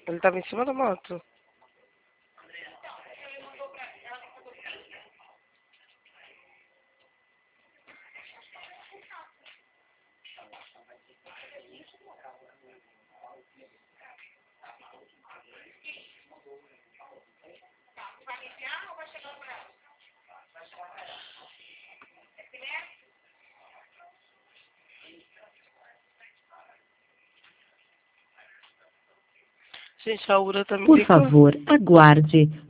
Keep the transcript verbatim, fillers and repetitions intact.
Ele tava em cima da moto. Gente, a Ura tá me Por ligando. favor, aguarde.